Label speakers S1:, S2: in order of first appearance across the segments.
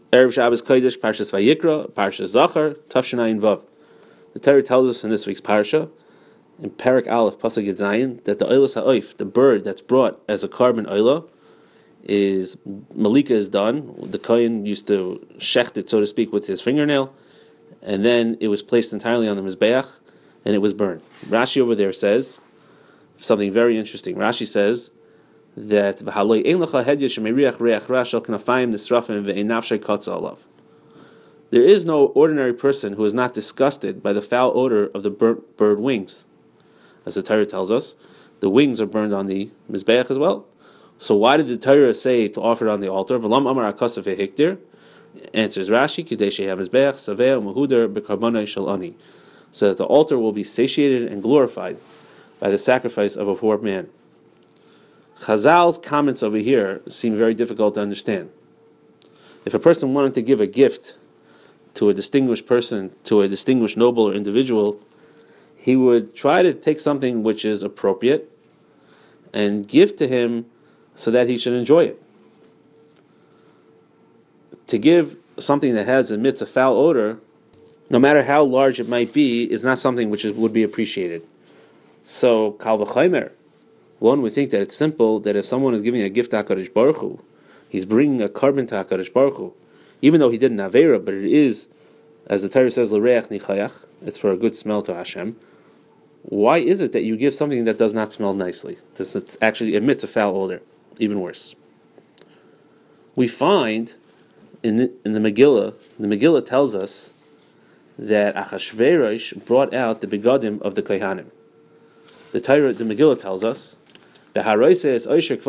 S1: Erev Shabbos Kodesh, Parshas Vayikra, Parshas Zachar, Tafshinayin Vav. The Torah tells us in this week's parsha, in Perek Aleph, Pasuk Yud Zayin, that the Oilas Ha'oif, the bird that's brought as a carbon oila, is Malika is done. The Kohen used to shecht it, so to speak, with his fingernail, and then it was placed entirely on the Mizbeach, and it was burned. Rashi over there says something very interesting. Rashi says that there is no ordinary person who is not disgusted by the foul odor of the bird wings. As the Torah tells us, the wings are burned on the Mizbeach as well. So why did the Torah say to offer it on the altar? Answers Rashi, so that the altar will be satiated and glorified by the sacrifice of a poor man. Chazal's comments over here seem very difficult to understand. If a person wanted to give a gift to a distinguished person, to a distinguished noble or individual, he would try to take something which is appropriate and give to him so that he should enjoy it. To give something that has emits a foul odor, no matter how large it might be, is not something which would be appreciated. So, Kal v'chaimer, one would think that it's simple that if someone is giving a gift to HaKadosh Baruch Hu, he's bringing a carbon to HaKadosh Baruch Hu, even though he did an Aveira, but it is, as the Torah says, l'reach nichayach, it's for a good smell to Hashem. Why is it that you give something that does not smell nicely? It actually emits a foul odor, even worse. We find in the Megillah tells us that Achashverosh brought out the begadim of the Kohanim. The Megillah tells us, Pasuk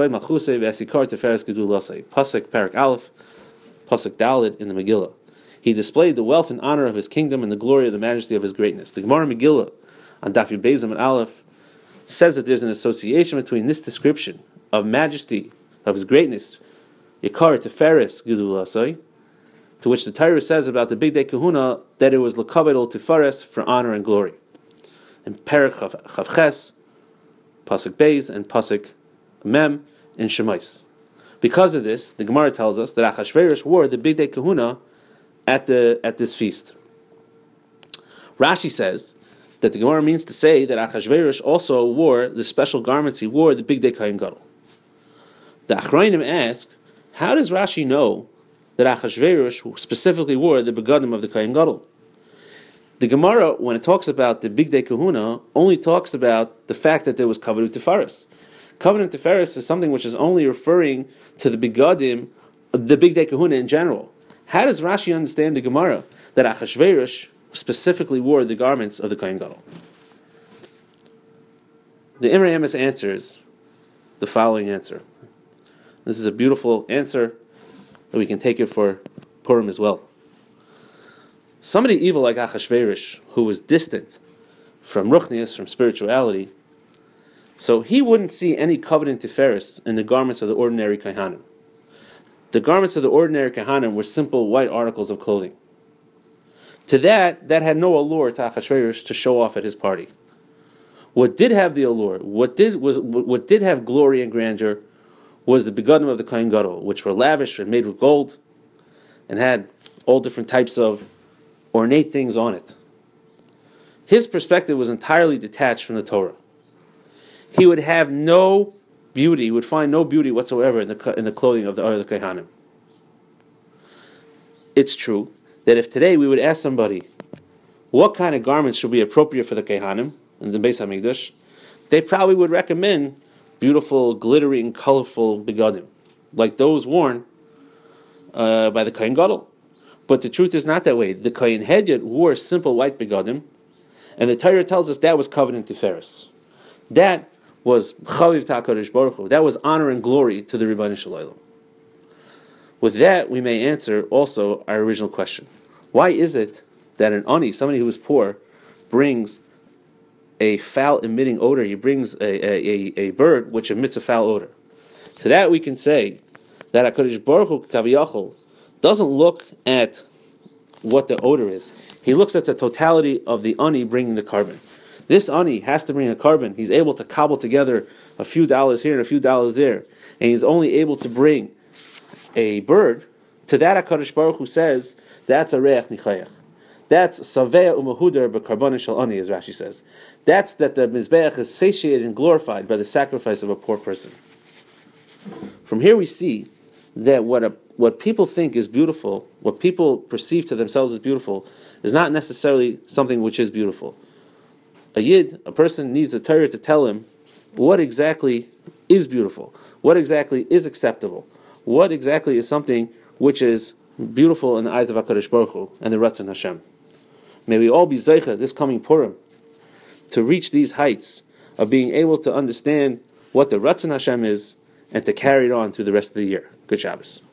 S1: Perek Aleph, Pasuk Daled in the Megillah. He displayed the wealth and honor of his kingdom and the glory of the majesty of his greatness. The Gemara Megillah on Daf Yud Beis and Aleph says that there's an association between this description of majesty, of his greatness, Yikar Teferes Gidul Lasai, to which the Torah says about the Big Day Kahuna that it was L'kaved Tefares for honor and glory. In Perek Chavches, Pasuk Beis and Pasuk Mem in Shemais. Because of this, the Gemara tells us that Achashverosh wore the Big Day Kahuna at this feast. Rashi says that the Gemara means to say that Achashverosh also wore the special garments he wore the Big Day Kohen Gadol. The Achrayim ask, how does Rashi know that Achashverosh specifically wore the begadim of the Kohen Gadol? The Gemara, when it talks about the Big Day Kahuna, only talks about the fact that there was Kavod Tefaris. Kavod Tefaris is something which is only referring to the begadim, the Big Day Kahuna in general. How does Rashi understand the Gemara that Achashverosh specifically wore the garments of the Kohen Gadol? The Imrei Emes answers the following answer. This is a beautiful answer that we can take it for Purim as well. Somebody evil like Achashverosh, who was distant from Ruchnius, from spirituality, so he wouldn't see any covenant Tiferes in the garments of the ordinary Kohanim. The garments of the ordinary Kohanim were simple white articles of clothing. To that had no allure to Achashverosh to show off at his party. What did have the allure, what did have glory and grandeur, was the begadim of the Kohen Gadol, which were lavish and made with gold, and had all different types of ornate things on it. His perspective was entirely detached from the Torah. He would have no beauty, he would find no beauty whatsoever in the clothing of the Kohanim. It's true that if today we would ask somebody what kind of garments should be appropriate for the Kohanim in the Beis HaMikdash, they probably would recommend beautiful, glittering, colorful begadim, like those worn by the Kohen Gadol. But the truth is not that way. The Kohen Hedyot wore simple white begadim, and the Torah tells us that was covenant Tiferes. That was Chaviv Ta'akadosh Baruch Hu. That was honor and glory to the Rebbeinu Shalom. With that, we may answer also our original question. Why is it that an ani, somebody who is poor, brings a foul-emitting odor? He brings a bird which emits a foul odor. To that we can say that HaKadosh Baruch Hu Kaviyachol doesn't look at what the odor is. He looks at the totality of the ani bringing the carbon. This ani has to bring a carbon. He's able to cobble together a few dollars here and a few dollars there, and he's only able to bring a bird To that HaKadosh Baruch Hu says, that's a reach nichayach. That's savea umahuder b'karbonin shel ani, as Rashi says. That's that the Mizbeach is satiated and glorified by the sacrifice of a poor person. From here we see that what people think is beautiful, what people perceive to themselves as beautiful, is not necessarily something which is beautiful. A Yid, a person, needs a Torah to tell him what exactly is beautiful, what exactly is acceptable, what exactly is something which is beautiful in the eyes of HaKadosh Baruch Hu and the Ratzon Hashem. May we all be Zeicha this coming Purim to reach these heights of being able to understand what the Ratzon Hashem is and to carry it on through the rest of the year. Good Shabbos.